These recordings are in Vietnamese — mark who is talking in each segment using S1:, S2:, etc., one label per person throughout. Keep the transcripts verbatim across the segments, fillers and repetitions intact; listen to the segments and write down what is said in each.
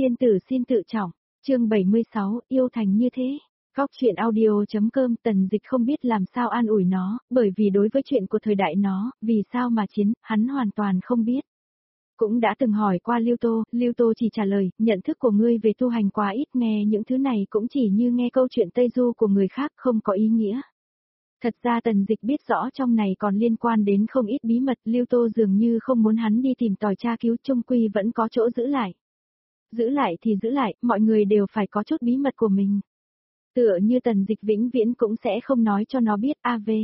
S1: Tiên tử xin tự trọng, chương bảy mươi sáu, yêu thành như thế. Góc chuyện audio.com Tần Dịch không biết làm sao an ủi nó, bởi vì đối với chuyện của thời đại nó, vì sao mà chiến, hắn hoàn toàn không biết. Cũng đã từng hỏi qua Lưu Tô, Lưu Tô chỉ trả lời, nhận thức của ngươi về tu hành quá ít, nghe những thứ này cũng chỉ như nghe câu chuyện Tây Du của người khác, không có ý nghĩa. Thật ra Tần Dịch biết rõ trong này còn liên quan đến không ít bí mật, Lưu Tô dường như không muốn hắn đi tìm tòi tra cứu, chung quy vẫn có chỗ giữ lại. Giữ lại thì giữ lại, mọi người đều phải có chút bí mật của mình. Tựa như Tần Dịch vĩnh viễn cũng sẽ không nói cho nó biết a vê.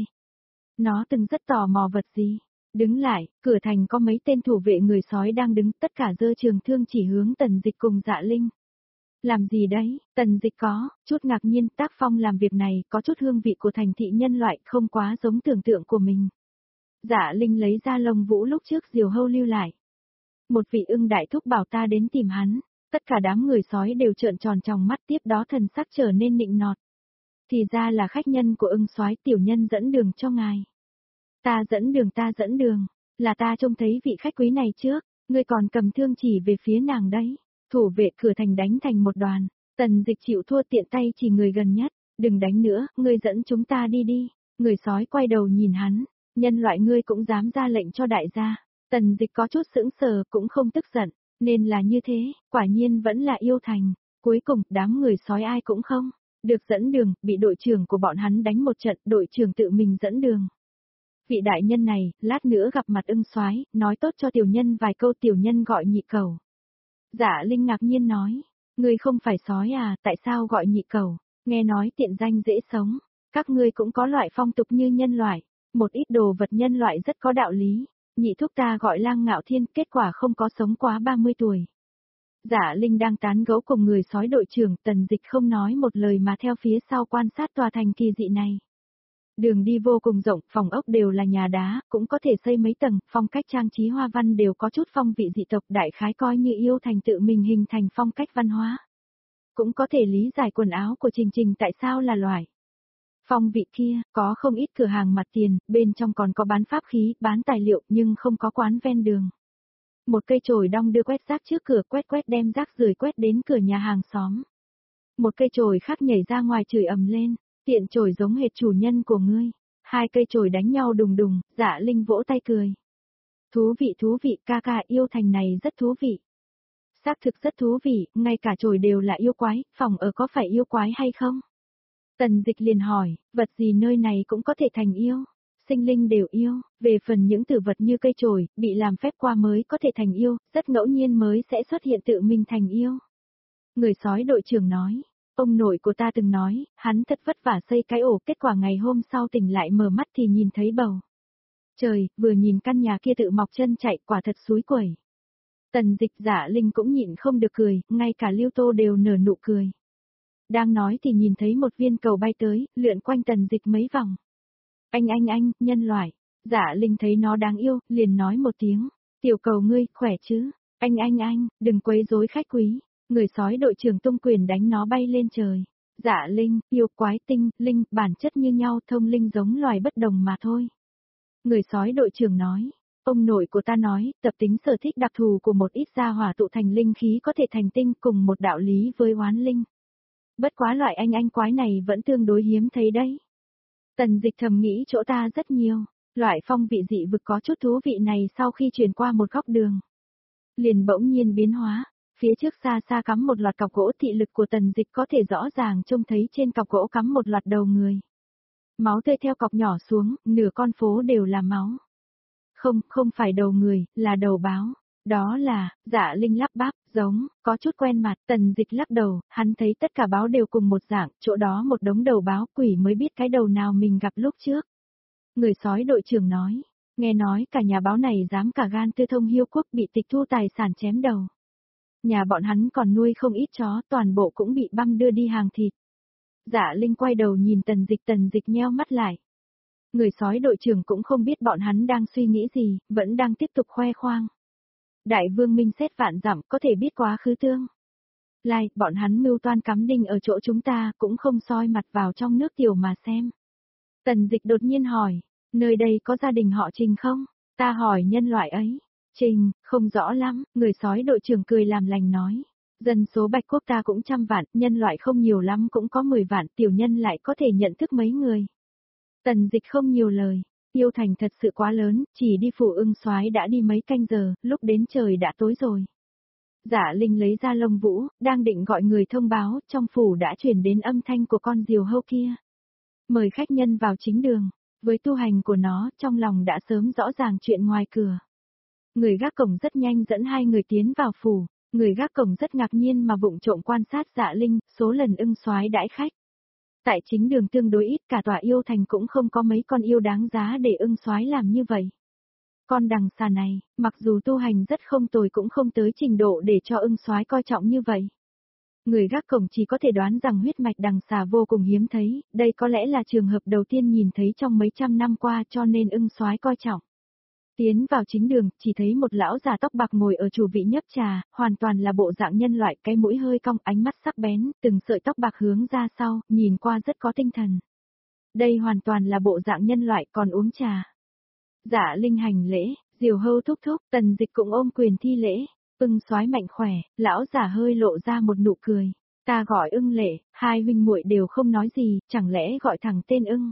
S1: Nó từng rất tò mò vật gì. Đứng lại, cửa thành có mấy tên thủ vệ người sói đang đứng, tất cả giơ trường thương chỉ hướng Tần Dịch cùng Dạ Linh. Làm gì đấy, Tần Dịch có, chút ngạc nhiên, tác phong làm việc này có chút hương vị của thành thị nhân loại, không quá giống tưởng tượng của mình. Dạ Linh lấy ra lông vũ lúc trước diều hâu lưu lại. Một vị ưng đại thúc bảo ta đến tìm hắn, tất cả đám người sói đều trợn tròn tròng mắt, tiếp đó thần sắc trở nên nịnh nọt. Thì ra là khách nhân của ưng soái, tiểu nhân dẫn đường cho ngài. Ta dẫn đường ta dẫn đường, là ta trông thấy vị khách quý này trước, ngươi còn cầm thương chỉ về phía nàng đấy. Thủ vệ cửa thành đánh thành một đoàn, Tần Dịch chịu thua tiện tay chỉ người gần nhất, đừng đánh nữa, ngươi dẫn chúng ta đi đi. Người sói quay đầu nhìn hắn, nhân loại ngươi cũng dám ra lệnh cho đại gia. Tần Dịch có chút sững sờ cũng không tức giận, nên là như thế, quả nhiên vẫn là yêu thành. Cuối cùng, đám người sói ai cũng không được dẫn đường, bị đội trưởng của bọn hắn đánh một trận, đội trưởng tự mình dẫn đường. Vị đại nhân này, lát nữa gặp mặt ưng soái, nói tốt cho tiểu nhân vài câu, tiểu nhân gọi nhị cầu. Dạ Linh ngạc nhiên nói, ngươi không phải sói à, tại sao gọi nhị cầu, nghe nói tiện danh dễ sống, các ngươi cũng có loại phong tục như nhân loại, một ít đồ vật nhân loại rất có đạo lý, nhị thúc ta gọi Lang Ngạo Thiên, kết quả không có sống quá ba mươi tuổi. Dạ Linh đang tán gẫu cùng người sói đội trưởng, Tần Dịch không nói một lời mà theo phía sau quan sát tòa thành kỳ dị này. Đường đi vô cùng rộng, phòng ốc đều là nhà đá, cũng có thể xây mấy tầng, phong cách trang trí hoa văn đều có chút phong vị dị tộc, đại khái coi như yêu thành tự mình hình thành phong cách văn hóa. Cũng có thể lý giải quần áo của Trình Trình tại sao là loại phong vị kia, có không ít cửa hàng mặt tiền, bên trong còn có bán pháp khí, bán tài liệu nhưng không có quán ven đường. Một cây chổi đong đưa quét rác trước cửa, quét quét đem rác rưởi quét đến cửa nhà hàng xóm. Một cây chổi khác nhảy ra ngoài chửi ầm lên. Tiện chổi giống hệt chủ nhân của ngươi. Hai cây chổi đánh nhau đùng đùng, Dạ Linh vỗ tay cười. Thú vị thú vị, ca ca, yêu thành này rất thú vị. Xác thực rất thú vị, ngay cả chổi đều là yêu quái, phòng ở có phải yêu quái hay không? Tần Dịch liền hỏi, vật gì nơi này cũng có thể thành yêu, sinh linh đều yêu, về phần những tử vật như cây chổi, bị làm phép qua mới có thể thành yêu, rất ngẫu nhiên mới sẽ xuất hiện tự mình thành yêu. Người sói đội trưởng nói. Ông nội của ta từng nói, hắn thật vất vả xây cái ổ, kết quả ngày hôm sau tỉnh lại mở mắt thì nhìn thấy bầu. Trời, vừa nhìn căn nhà kia tự mọc chân chạy, quả thật xúi quẩy. Tần Dịch, Dạ Linh cũng nhịn không được cười, ngay cả Lưu Tô đều nở nụ cười. Đang nói thì nhìn thấy một viên cầu bay tới, lượn quanh Tần Dịch mấy vòng. Anh anh anh, nhân loại. Dạ Linh thấy nó đáng yêu, liền nói một tiếng. Tiểu cầu ngươi, khỏe chứ? Anh anh anh, đừng quấy rối khách quý. Người sói đội trưởng tung quyền đánh nó bay lên trời. Dạ Linh, yêu quái, tinh, linh, bản chất như nhau, thông linh giống loài bất đồng mà thôi. Người sói đội trưởng nói, ông nội của ta nói, tập tính sở thích đặc thù của một ít gia hỏa tụ thành linh khí có thể thành tinh, cùng một đạo lý với oán linh. Bất quá loại anh anh quái này vẫn tương đối hiếm thấy đấy. Tần Dịch thầm nghĩ chỗ ta rất nhiều, loại phong vị dị vực có chút thú vị này sau khi truyền qua một góc đường. Liền bỗng nhiên biến hóa. Phía trước xa xa cắm một loạt cọc gỗ, thị lực của Tần Dịch có thể rõ ràng trông thấy trên cọc gỗ cắm một loạt đầu người. Máu tươi theo cọc nhỏ xuống, nửa con phố đều là máu. Không, không phải đầu người, là đầu báo. Đó là, Dạ Linh lắp bắp, giống, có chút quen mặt, Tần Dịch lắc đầu, hắn thấy tất cả báo đều cùng một dạng, chỗ đó một đống đầu báo, quỷ mới biết cái đầu nào mình gặp lúc trước. Người sói đội trưởng nói, nghe nói cả nhà báo này dám cả gan tư thông hiêu quốc bị tịch thu tài sản chém đầu. Nhà bọn hắn còn nuôi không ít chó, toàn bộ cũng bị băm đưa đi hàng thịt. Dạ Linh quay đầu nhìn Tần Dịch, Tần Dịch nheo mắt lại. Người sói đội trưởng cũng không biết bọn hắn đang suy nghĩ gì, vẫn đang tiếp tục khoe khoang. Đại vương minh xét vạn dặm, có thể biết quá khứ tương lai, bọn hắn mưu toan cắm đinh ở chỗ chúng ta, cũng không soi mặt vào trong nước tiểu mà xem. Tần Dịch đột nhiên hỏi, nơi đây có gia đình họ Trình không? Ta hỏi nhân loại ấy. Trình, không rõ lắm, người sói đội trưởng cười làm lành nói. Dân số Bạch Quốc ta cũng trăm vạn, nhân loại không nhiều lắm cũng có mười vạn, tiểu nhân lại có thể nhận thức mấy người. Tần Dịch không nhiều lời, yêu thành thật sự quá lớn, chỉ đi phủ Ưng Soái đã đi mấy canh giờ, lúc đến trời đã tối rồi. Dạ Linh lấy ra lông vũ, đang định gọi người thông báo, trong phủ đã truyền đến âm thanh của con diều hâu kia. Mời khách nhân vào chính đường, với tu hành của nó, trong lòng đã sớm rõ ràng chuyện ngoài cửa. Người gác cổng rất nhanh dẫn hai người tiến vào phủ, người gác cổng rất ngạc nhiên mà vụng trộm quan sát Dạ Linh, số lần Ưng Soái đãi khách. Tại chính đường tương đối ít, cả tòa yêu thành cũng không có mấy con yêu đáng giá để Ưng Soái làm như vậy. Con đằng xà này, mặc dù tu hành rất không tồi cũng không tới trình độ để cho Ưng Soái coi trọng như vậy. Người gác cổng chỉ có thể đoán rằng huyết mạch đằng xà vô cùng hiếm thấy, đây có lẽ là trường hợp đầu tiên nhìn thấy trong mấy trăm năm qua cho nên Ưng Soái coi trọng. Tiến vào chính đường, chỉ thấy một lão già tóc bạc ngồi ở chủ vị nhấp trà, hoàn toàn là bộ dạng nhân loại, cái mũi hơi cong, ánh mắt sắc bén, từng sợi tóc bạc hướng ra sau, nhìn qua rất có tinh thần. Đây hoàn toàn là bộ dạng nhân loại, còn uống trà. Dạ Linh hành lễ, diều hâu thúc thúc, Tần Dịch cũng ôm quyền thi lễ, Ưng Soái mạnh khỏe, lão già hơi lộ ra một nụ cười. Ta gọi Ưng Lệ, hai huynh muội đều không nói gì, chẳng lẽ gọi thẳng tên Ưng.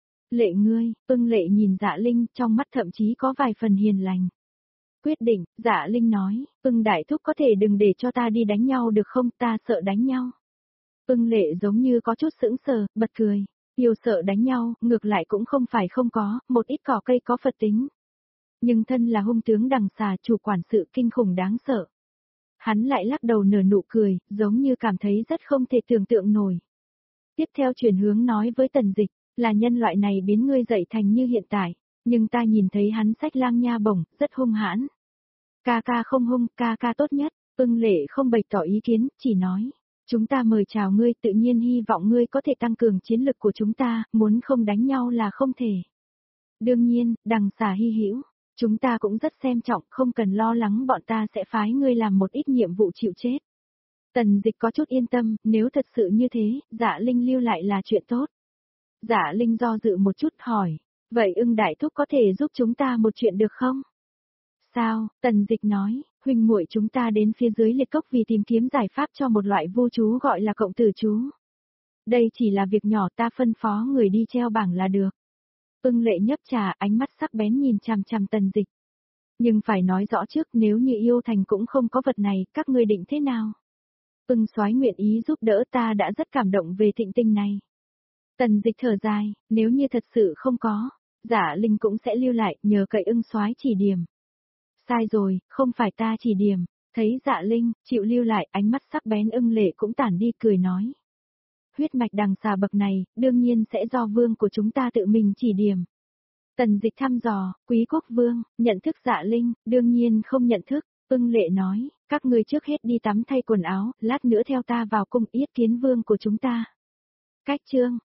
S1: Lệ ngươi, Ưng Lệ nhìn Dạ Linh, trong mắt thậm chí có vài phần hiền lành. Quyết định, Dạ Linh nói, Ưng đại thúc có thể đừng để cho ta đi đánh nhau được không, ta sợ đánh nhau. Ưng Lệ giống như có chút sững sờ, bật cười. Yêu sợ đánh nhau, ngược lại cũng không phải không có, một ít cỏ cây có Phật tính. Nhưng thân là hung tướng đằng xà, chủ quản sự kinh khủng đáng sợ. Hắn lại lắc đầu nở nụ cười, giống như cảm thấy rất không thể tưởng tượng nổi. Tiếp theo chuyển hướng nói với Tần Dịch, là nhân loại này biến ngươi dậy thành như hiện tại, nhưng ta nhìn thấy hắn xách lang nha bổng, rất hung hãn. Ca ca không hung, ca ca tốt nhất, Ưng Lệ không bày tỏ ý kiến, chỉ nói. Chúng ta mời chào ngươi, tự nhiên hy vọng ngươi có thể tăng cường chiến lực của chúng ta, muốn không đánh nhau là không thể. Đương nhiên, đằng xà hy hữu, chúng ta cũng rất xem trọng, không cần lo lắng bọn ta sẽ phái ngươi làm một ít nhiệm vụ chịu chết. Tần Dịch có chút yên tâm, nếu thật sự như thế, Dạ Linh lưu lại là chuyện tốt. Dạ Linh do dự một chút hỏi, vậy Ưng đại thúc có thể giúp chúng ta một chuyện được không? Sao? Tần Dịch nói, huynh muội chúng ta đến phía dưới liệt cốc vì tìm kiếm giải pháp cho một loại vu chú gọi là cộng tử chú. Đây chỉ là việc nhỏ, ta phân phó người đi treo bảng là được. Ưng Lệ nhấp trà, ánh mắt sắc bén nhìn chằm chằm Tần Dịch. Nhưng phải nói rõ trước, nếu như yêu thành cũng không có vật này, các ngươi định thế nào? Ưng Soái nguyện ý giúp đỡ, ta đã rất cảm động về thịnh tình này. Tần Dịch thở dài, nếu như thật sự không có, Dạ Linh cũng sẽ lưu lại, nhờ cậy Ưng Soái chỉ điểm. Sai rồi, không phải ta chỉ điểm, thấy Dạ Linh, chịu lưu lại, ánh mắt sắc bén Ưng Lệ cũng tản đi cười nói. Huyết mạch đằng xà bậc này, đương nhiên sẽ do vương của chúng ta tự mình chỉ điểm. Tần Dịch thăm dò, quý quốc vương, nhận thức Dạ Linh, đương nhiên không nhận thức, Ưng Lệ nói, các ngươi trước hết đi tắm thay quần áo, lát nữa theo ta vào cung yết kiến vương của chúng ta. Cách chương